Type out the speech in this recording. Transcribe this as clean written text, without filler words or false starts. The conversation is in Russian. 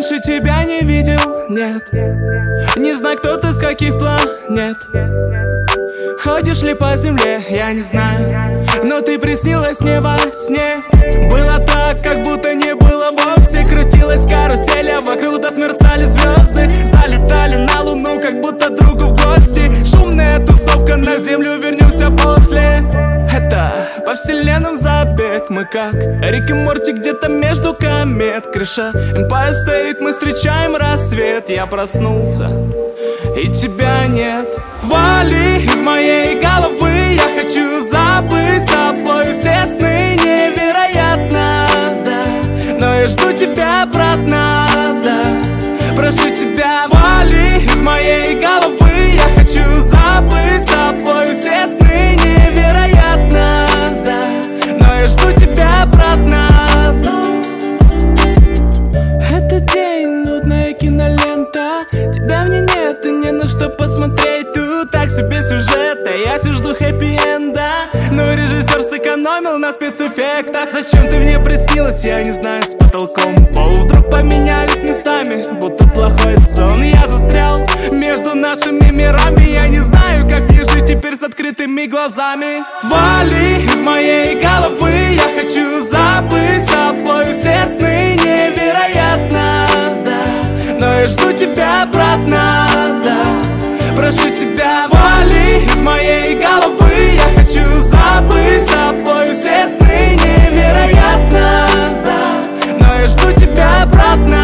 раньше тебя не видел, нет. Не знаю, кто ты, с каких планет. Ходишь ли по земле, я не знаю, но ты приснилась мне во сне. Было так, как будто не было вовсе. Крутилась карусель, а вокруг да смерцали звезды. Залетали на луну, как будто другу в гости. Шумная тусовка, на землю вернемся после. Это по вселенным забег. Мы как Рик и Морти где-то между комет. Крыша Эмпайр стоит, мы встречаем рассвет. Я проснулся, и тебя нет. Вали из моей головы, я хочу забыть с тобой все сны. Невероятно, да, но я жду тебя обратно, да. Прошу тебя, вали из моей головы, я хочу забыть с тобой все сны. Невероятно, да, но я жду тебя обратно, да. Это день, нудная кинолента. Тебя в ней нет и не на что посмотреть. Тут так себе сюжет, а я все жду хэппи-энда. Но режиссер сэкономил на спецэффектах. Зачем ты мне приснилась, я не знаю, с потолком. Пол вдруг поменялись местами, будто плохой сон. Я застрял между нашими мирами. Я не знаю, как мне жить теперь с открытыми глазами. Вали из моей головы, я хочу забыть с тобой все сны. Невероятно, да, но я жду тебя обратно, да. Прошу тебя, вали из моей головы, я хочу забыть с тобой все сны. Невероятно, да, но я жду тебя обратно.